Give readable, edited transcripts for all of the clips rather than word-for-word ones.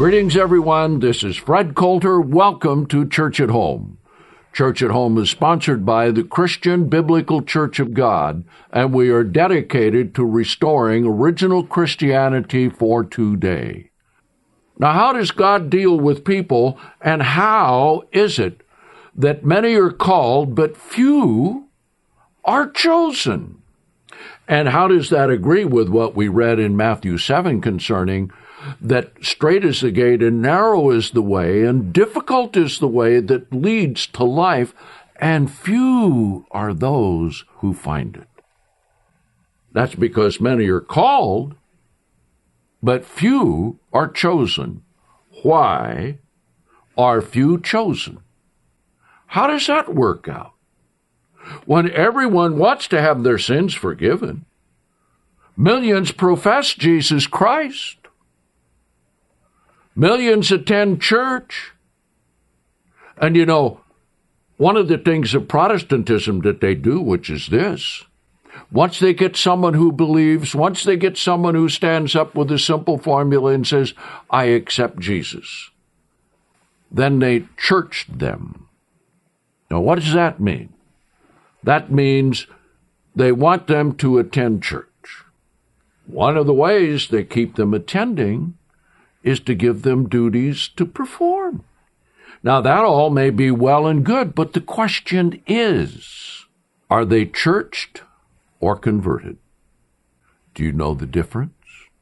Greetings, everyone. This is Fred Coulter. Welcome to Church at Home. Church at Home is sponsored by the Christian Biblical Church of God, and we are dedicated to restoring original Christianity for today. Now, how does God deal with people, and how is it that many are called, but few are chosen? And how does that agree with what we read in Matthew 7 concerning that straight is the gate and narrow is the way and difficult is the way that leads to life, and few are those who find it? That's because many are called, but few are chosen. Why are few chosen? How does that work out? When everyone wants to have their sins forgiven, millions profess Jesus Christ, millions attend church. And you know, one of the things of Protestantism that they do, which is this: once they get someone who believes, once they get someone who stands up with a simple formula and says, I accept Jesus, then they church them. Now, what does that mean? That means they want them to attend church. One of the ways they keep them attending is to give them duties to perform. Now, that all may be well and good, but the question is, are they churched or converted? Do you know the difference?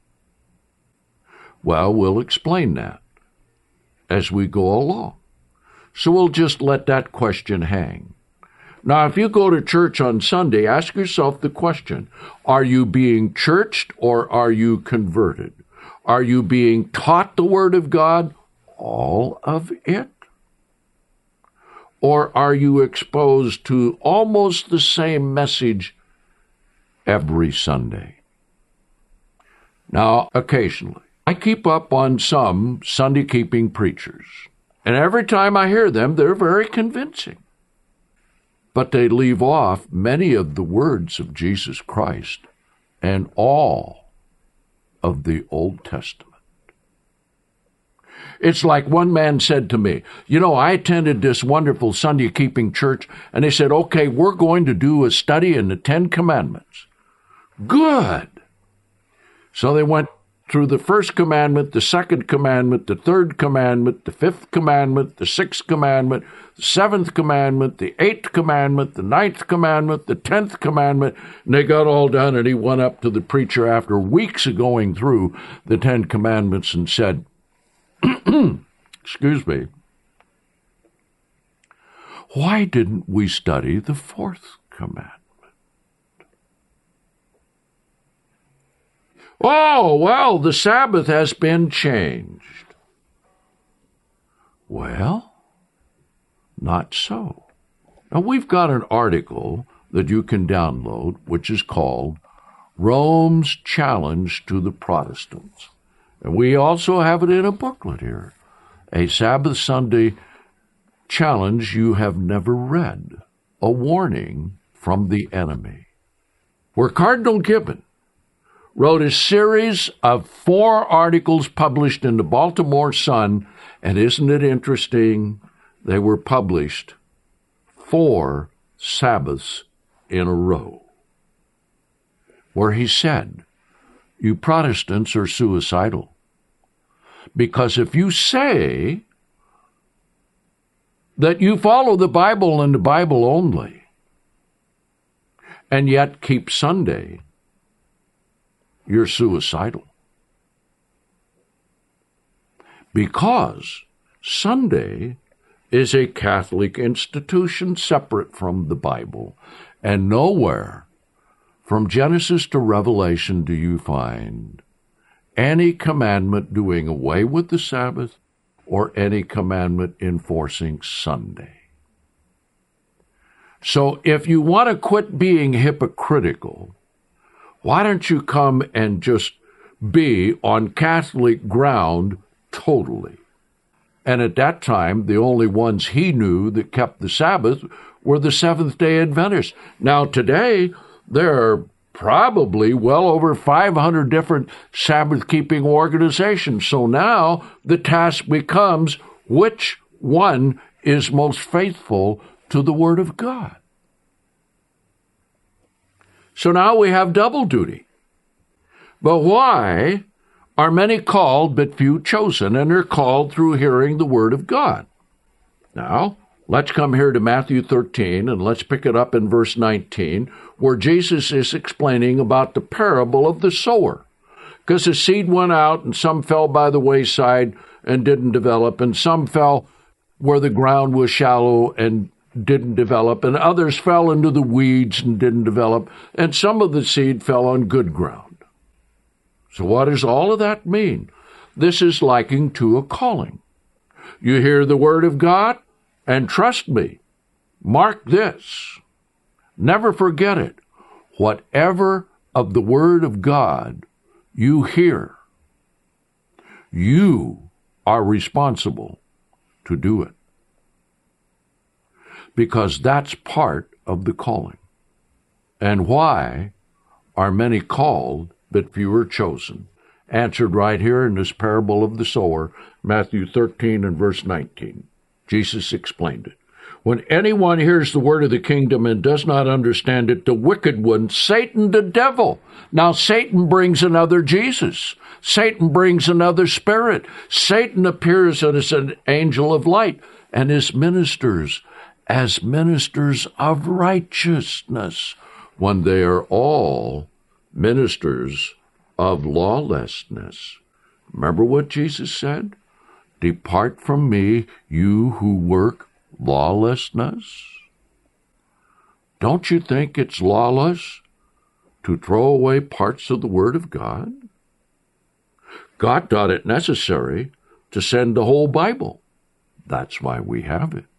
Well, we'll explain that as we go along. So we'll just let that question hang. Now, if you go to church on Sunday, ask yourself the question, are you being churched or are you converted? Are you being taught the Word of God, all of it? Or are you exposed to almost the same message every Sunday? Now, occasionally, I keep up on some Sunday-keeping preachers, and every time I hear them, they're very convincing. But they leave off many of the words of Jesus Christ and all of the Old Testament. It's like one man said to me, I attended this wonderful Sunday-keeping church, and they said, okay, we're going to do a study in the Ten Commandments. Good. So they went through the first commandment, the second commandment, the third commandment, the fifth commandment, the sixth commandment, the seventh commandment, the eighth commandment, the ninth commandment, the 10th commandment, and they got all done, and he went up to the preacher after weeks of going through the 10 commandments and said, excuse me, why didn't we study the fourth commandment? Oh, well, the Sabbath has been changed. Well, not so. Now, we've got an article that you can download, which is called Rome's Challenge to the Protestants. And we also have it in a booklet here, A Sabbath Sunday Challenge You Have Never Read, a warning from the enemy, where Cardinal Gibbon wrote a series of 4 articles published in the Baltimore Sun, and isn't it interesting? They were published 4 Sabbaths in a row, where he said, you Protestants are suicidal, because if you say that you follow the Bible and the Bible only, and yet keep Sunday, you're suicidal. Because Sunday is a Catholic institution separate from the Bible, and nowhere from Genesis to Revelation do you find any commandment doing away with the Sabbath or any commandment enforcing Sunday. So if you want to quit being hypocritical, why don't you come and just be on Catholic ground totally? And at that time, the only ones he knew that kept the Sabbath were the Seventh-day Adventists. Now, today, there are probably well over 500 different Sabbath-keeping organizations. So now the task becomes, which one is most faithful to the Word of God? So now we have double duty. But why are many called but few chosen? And they're called through hearing the Word of God. Now, let's come here to Matthew 13, and let's pick it up in verse 19, where Jesus is explaining about the parable of the sower. Because the seed went out, and some fell by the wayside and didn't develop, and some fell where the ground was shallow and didn't develop, and others fell into the weeds and didn't develop, and some of the seed fell on good ground. So what does all of that mean? This is likened to a calling. You hear the Word of God, and trust me, mark this, never forget it, whatever of the Word of God you hear, you are responsible to do it. Because that's part of the calling. And why are many called, but few are chosen? Answered right here in this parable of the sower, Matthew 13 and verse 19. Jesus explained it. When anyone hears the word of the kingdom and does not understand it, the wicked one, Satan the devil. Now Satan brings another Jesus. Satan brings another spirit. Satan appears as an angel of light, and his ministers as ministers of righteousness, when they are all ministers of lawlessness. Remember what Jesus said? Depart from me, you who work lawlessness. Don't you think it's lawless to throw away parts of the Word of God? God thought it necessary to send the whole Bible. That's why we have it.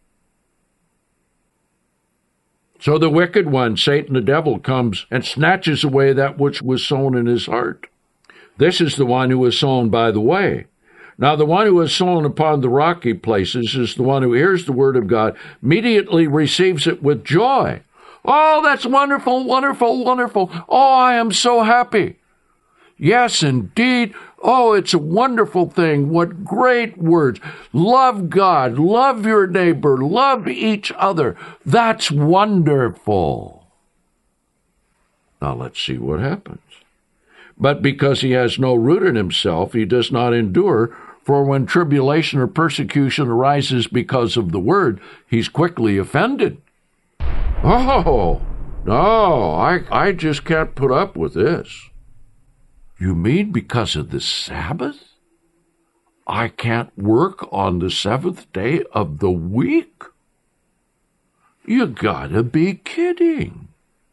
So the wicked one, Satan the devil, comes and snatches away that which was sown in his heart. This is the one who was sown by the way. Now the one who is sown upon the rocky places is the one who hears the word of God, immediately receives it with joy. Oh, that's wonderful, wonderful, wonderful. Oh, I am so happy. Yes, indeed. Oh, it's a wonderful thing. What great words. Love God, love your neighbor, love each other. That's wonderful. Now let's see what happens. But because he has no root in himself, he does not endure. For when tribulation or persecution arises because of the word, he's quickly offended. Oh, no, I just can't put up with this. You mean because of the Sabbath? I can't work on the seventh day of the week? You gotta be kidding.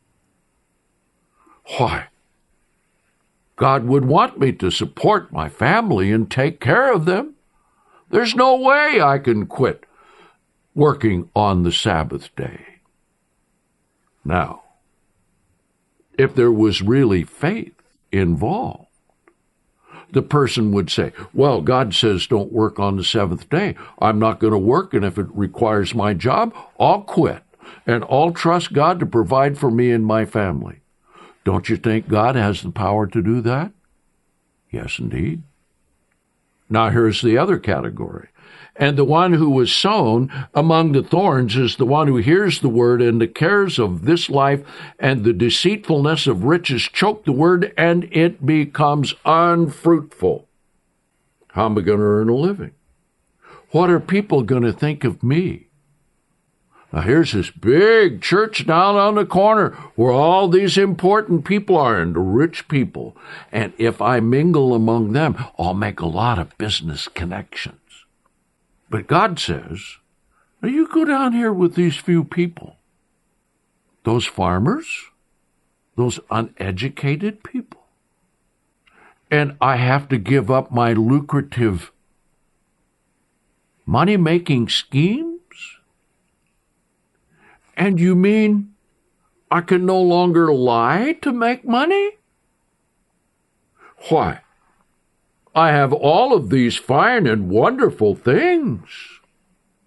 Why? God would want me to support my family and take care of them. There's no way I can quit working on the Sabbath day. Now, if there was really faith involved, the person would say, well, God says don't work on the seventh day. I'm not going to work, and if it requires my job, I'll quit, and I'll trust God to provide for me and my family. Don't you think God has the power to do that? Yes, indeed. Now here's the other category. And the one who was sown among the thorns is the one who hears the word, and the cares of this life and the deceitfulness of riches choke the word, and it becomes unfruitful. How am I going to earn a living? What are people going to think of me? Now here's this big church down on the corner where all these important people are, and the rich people. And if I mingle among them, I'll make a lot of business connections. But God says, now you go down here with these few people, those farmers, those uneducated people, and I have to give up my lucrative money-making schemes? And you mean I can no longer lie to make money? Why? I have all of these fine and wonderful things.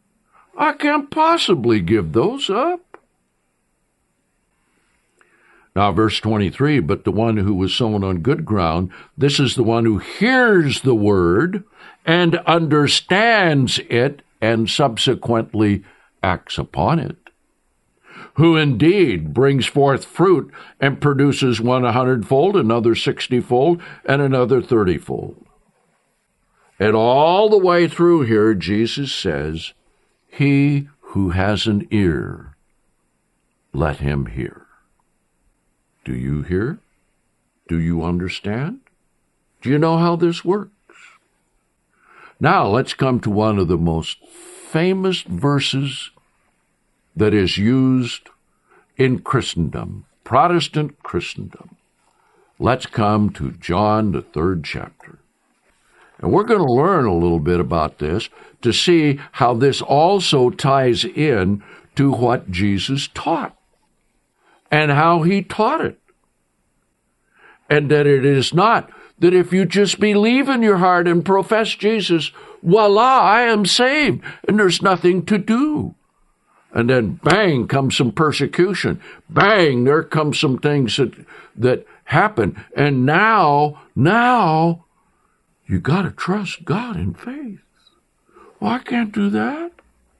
I can't possibly give those up. Now, verse 23, but the one who was sown on good ground, this is the one who hears the word and understands it and subsequently acts upon it, who indeed brings forth fruit and produces one 100-fold, another 60-fold, and another 30-fold. And all the way through here, Jesus says, he who has an ear, let him hear. Do you hear? Do you understand? Do you know how this works? Now let's come to one of the most famous verses that is used in Christendom, Protestant Christendom. Let's come to John, the 3rd chapter. And we're going to learn a little bit about this to see how this also ties in to what Jesus taught and how he taught it. And that it is not that if you just believe in your heart and profess Jesus, voila, I am saved, and there's nothing to do. And then bang, comes some persecution. Bang, there comes some things that happen. And now, you got to trust God in faith. Well, I can't do that.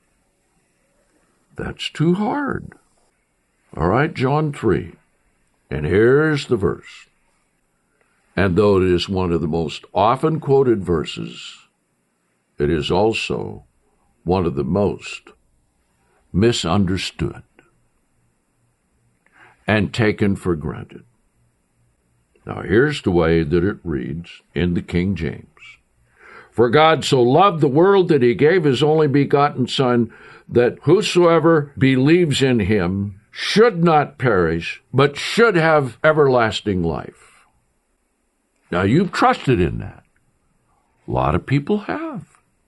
That's too hard. All right, John 3. And here's the verse. And though it is one of the most often quoted verses, it is also one of the most misunderstood and taken for granted. Now, here's the way that it reads in the King James. For God so loved the world that he gave his only begotten Son, that whosoever believes in him should not perish, but should have everlasting life. Now, you've trusted in that. A lot of people have.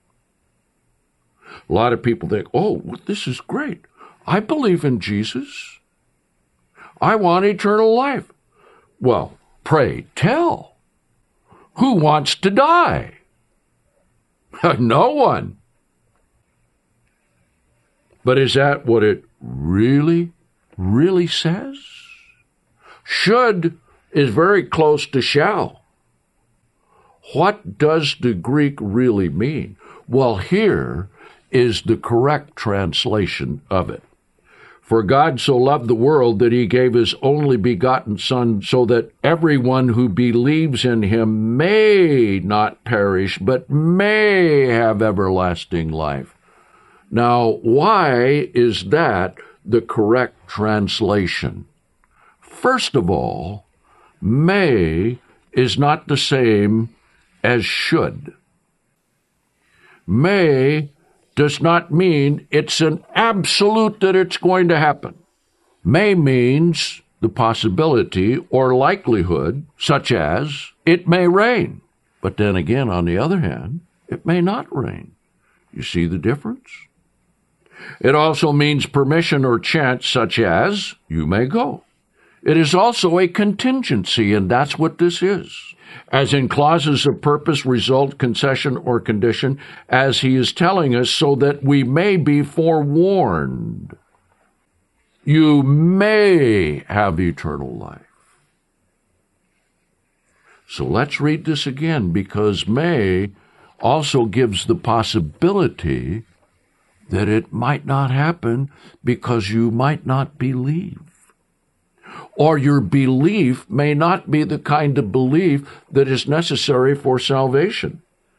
A lot of people think, oh, this is great. I believe in Jesus. I want eternal life. Well, pray tell. Who wants to die? No one. But is that what it really says? Should is very close to shall. What does the Greek really mean? Well, here is the correct translation of it. For God so loved the world that he gave his only begotten Son, so that everyone who believes in him may not perish, but may have everlasting life. Now, why is that the correct translation? First of all, may is not the same as should. May does not mean it's an absolute that it's going to happen. May means the possibility or likelihood, such as it may rain. But then again, on the other hand, it may not rain. You see the difference? It also means permission or chance, such as you may go. It is also a contingency, and that's what this is. As in clauses of purpose, result, concession, or condition, as he is telling us, so that we may be forewarned. You may have eternal life. So let's read this again, because may also gives the possibility that it might not happen because you might not believe. Or your belief may not be the kind of belief that is necessary for salvation.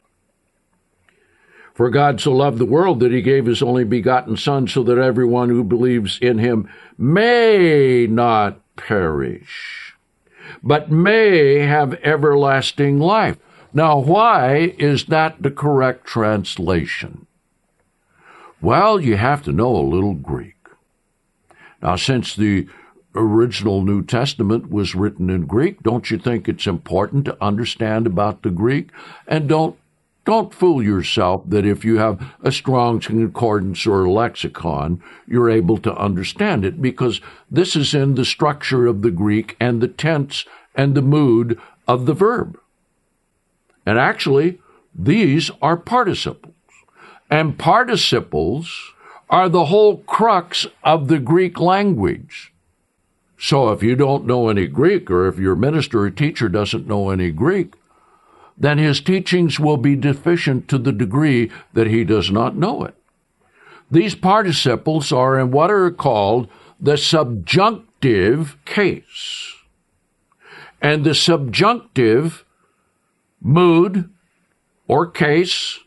For God so loved the world that he gave his only begotten Son, so that everyone who believes in him may not perish, but may have everlasting life. Now, why is that the correct translation? Well, you have to know a little Greek. Now, since the original New Testament was written in Greek, don't you think it's important to understand about the Greek? And don't fool yourself that if you have a strong concordance or lexicon, you're able to understand it, because this is in the structure of the Greek and the tense and the mood of the verb. And actually, these are participles. And participles are the whole crux of the Greek language. So if you don't know any Greek, or if your minister or teacher doesn't know any Greek, then his teachings will be deficient to the degree that he does not know it. These participles are in what are called the subjunctive case. And the subjunctive mood or case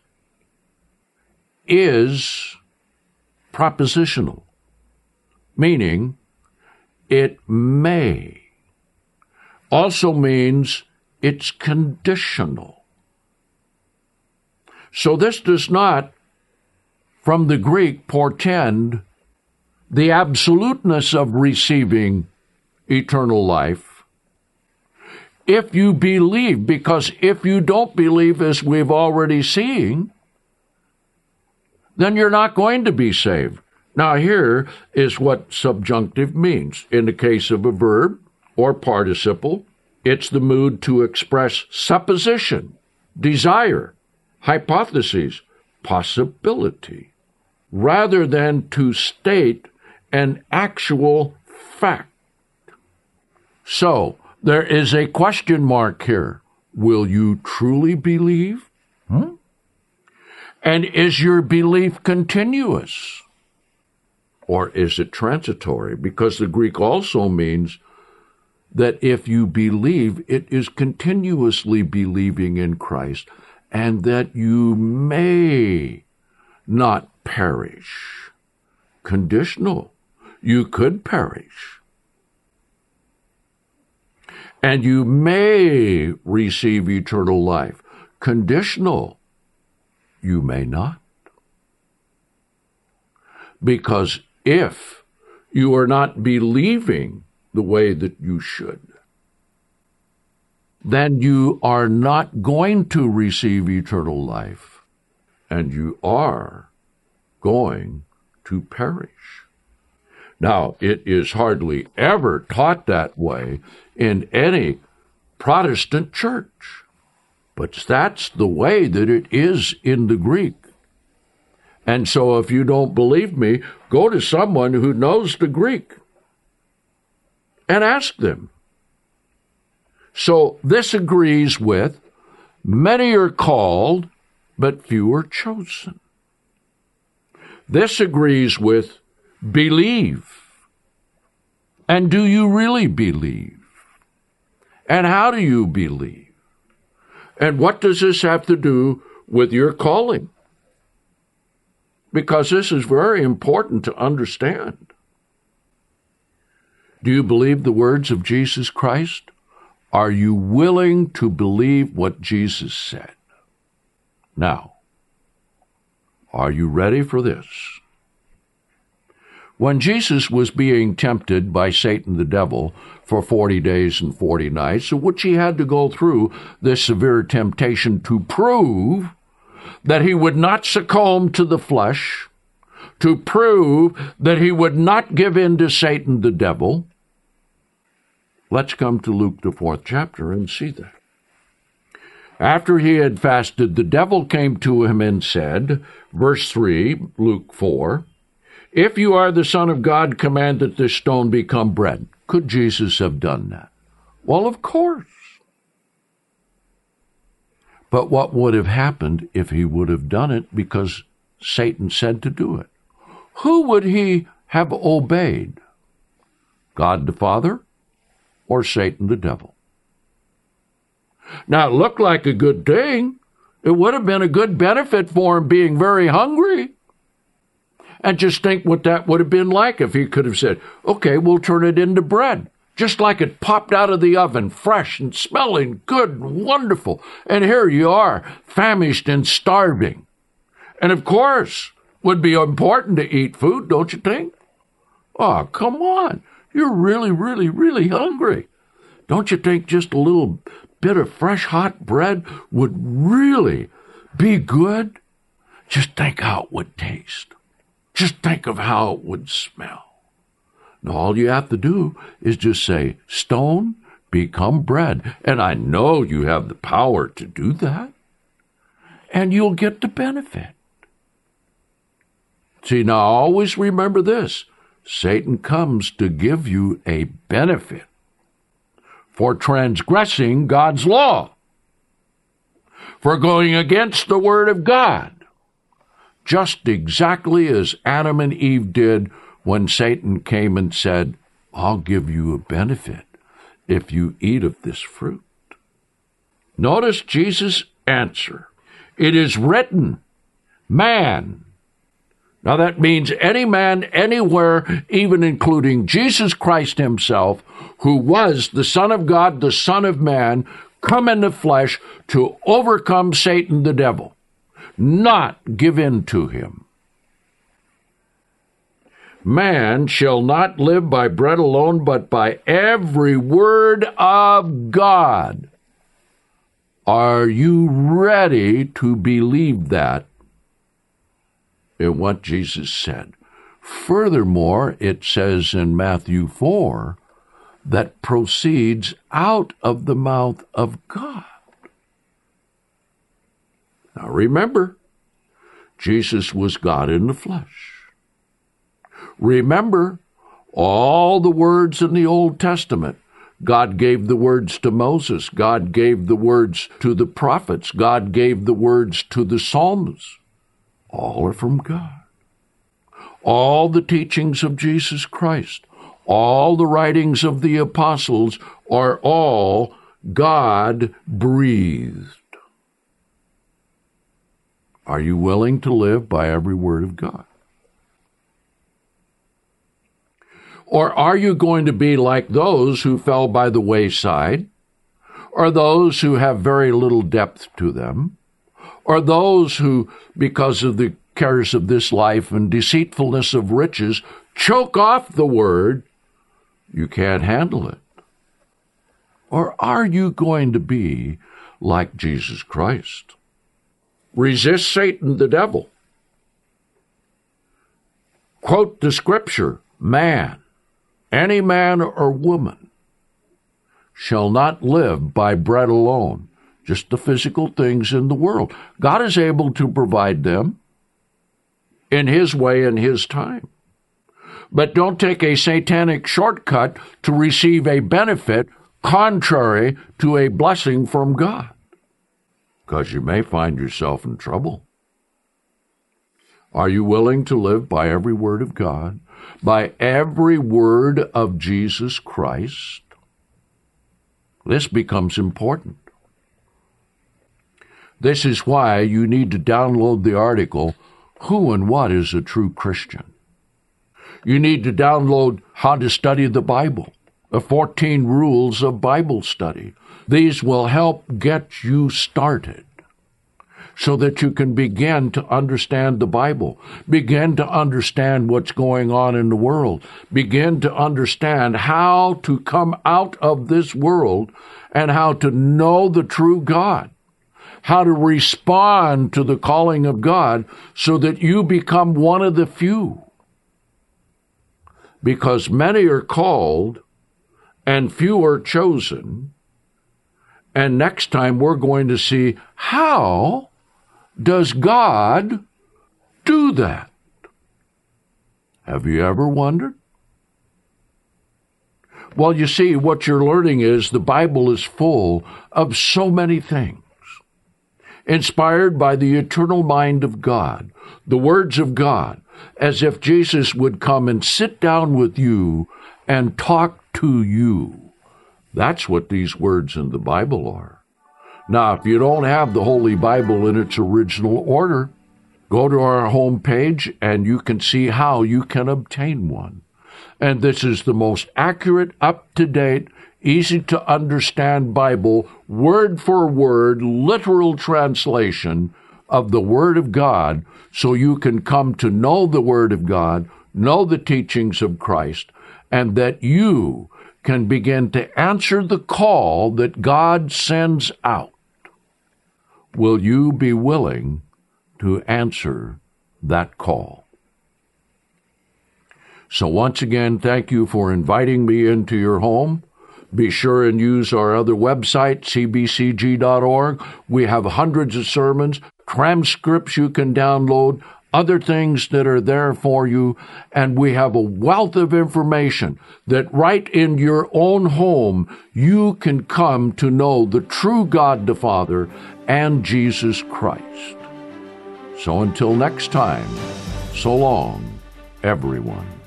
is propositional, meaning it may. Also means it's conditional. So this does not, from the Greek, portend the absoluteness of receiving eternal life if you believe, because if you don't believe, as we've already seen, then you're not going to be saved. Now here is what subjunctive means. In the case of a verb or participle, it's the mood to express supposition, desire, hypothesis, possibility, rather than to state an actual fact. So, there is a question mark here. Will you truly believe? And is your belief continuous? Or is it transitory? Because the Greek also means that if you believe, it is continuously believing in Christ, and that you may not perish. Conditional. You could perish. And you may receive eternal life. Conditional. You may not. Because if you are not believing the way that you should, then you are not going to receive eternal life, and you are going to perish. Now, it is hardly ever taught that way in any Protestant church, but that's the way that it is in the Greek. And so if you don't believe me, go to someone who knows the Greek and ask them. So this agrees with many are called, but few are chosen. This agrees with believe. And do you really believe? And how do you believe? And what does this have to do with your calling? Because this is very important to understand. Do you believe the words of Jesus Christ? Are you willing to believe what Jesus said? Now, are you ready for this? When Jesus was being tempted by Satan the devil for 40 days and 40 nights, in which he had to go through this severe temptation to prove that he would not succumb to the flesh, to prove that he would not give in to Satan the devil. Let's come to Luke, the 4th chapter, and see that. After he had fasted, the devil came to him and said, verse 3, Luke 4, "If you are the Son of God, command that this stone become bread." Could Jesus have done that? Well, of course. But what would have happened if he would have done it because Satan said to do it? Who would he have obeyed? God the Father or Satan the devil? Now, it looked like a good thing. It would have been a good benefit for him being very hungry. And just think what that would have been like if he could have said, okay, we'll turn it into bread. Just like it popped out of the oven, fresh and smelling good and wonderful. And here you are, famished and starving. And of course, would be important to eat food, don't you think? Oh, come on. You're really, really, really hungry. Don't you think just a little bit of fresh hot bread would really be good? Just think how it would taste. Just think of how it would smell. Now, all you have to do is just say, stone, become bread. And I know you have the power to do that. And you'll get the benefit. See, now always remember this. Satan comes to give you a benefit for transgressing God's law, for going against the Word of God, just exactly as Adam and Eve did when Satan came and said, I'll give you a benefit if you eat of this fruit. Notice Jesus' answer. It is written, man. Now that means any man, anywhere, even including Jesus Christ himself, who was the Son of God, the Son of Man, come in the flesh to overcome Satan the devil, not give in to him. Man shall not live by bread alone, but by every word of God. Are you ready to believe that in what Jesus said? Furthermore, it says in Matthew 4 that proceeds out of the mouth of God. Now remember, Jesus was God in the flesh. Remember, all the words in the Old Testament, God gave the words to Moses. God gave the words to the prophets. God gave the words to the psalms. All are from God. All the teachings of Jesus Christ, all the writings of the apostles are all God-breathed. Are you willing to live by every word of God? Or are you going to be like those who fell by the wayside, or those who have very little depth to them, or those who, because of the cares of this life and deceitfulness of riches, choke off the word? You can't handle it. Or are you going to be like Jesus Christ? Resist Satan, the devil. Quote the scripture, man, any man or woman, shall not live by bread alone, just the physical things in the world. God is able to provide them in His way and His time. But don't take a satanic shortcut to receive a benefit contrary to a blessing from God, because you may find yourself in trouble. Are you willing to live by every word of God, by every word of Jesus Christ? This becomes important. This is why you need to download the article, Who and What is a True Christian? You need to download How to Study the Bible, the 14 Rules of Bible Study. These will help get you started so that you can begin to understand the Bible, begin to understand what's going on in the world, begin to understand how to come out of this world and how to know the true God, how to respond to the calling of God so that you become one of the few. Because many are called and few are chosen. And next time we're going to see, how does God do that? Have you ever wondered? Well, you see, what you're learning is the Bible is full of so many things, inspired by the eternal mind of God, the words of God, as if Jesus would come and sit down with you and talk to you. That's what these words in the Bible are. Now, if you don't have the Holy Bible in its original order, go to our homepage and you can see how you can obtain one. And this is the most accurate, up-to-date, easy-to-understand Bible, word-for-word, literal translation of the Word of God, so you can come to know the Word of God, know the teachings of Christ, and that you can begin to answer the call that God sends out. Will you be willing to answer that call? So once again, thank you for inviting me into your home. Be sure and use our other website, cbcg.org. We have hundreds of sermons, transcripts you can download, other things that are there for you, and we have a wealth of information that right in your own home you can come to know the true God the Father and Jesus Christ. So until next time, so long, everyone.